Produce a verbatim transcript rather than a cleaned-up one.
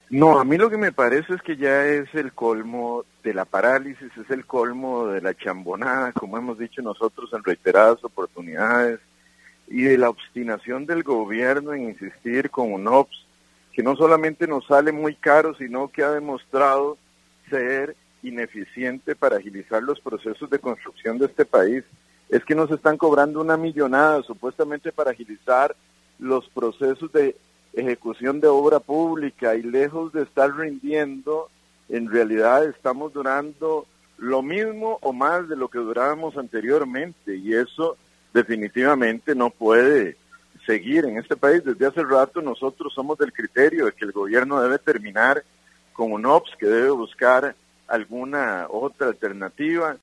No, a mí lo que me parece es que ya es el colmo de la parálisis, es el colmo de la chambonada, como hemos dicho nosotros en reiteradas oportunidades, y de la obstinación del gobierno en insistir con un O P S, que no solamente nos sale muy caro, sino que ha demostrado ser ineficiente para agilizar los procesos de construcción de este país. Es que nos están cobrando una millonada supuestamente para agilizar los procesos de ejecución de obra pública, y lejos de estar rindiendo, en realidad estamos durando lo mismo o más de lo que durábamos anteriormente, y eso definitivamente no puede seguir en este país. Desde hace rato nosotros somos del criterio de que el gobierno debe terminar con un O P S, que debe buscar alguna otra alternativa,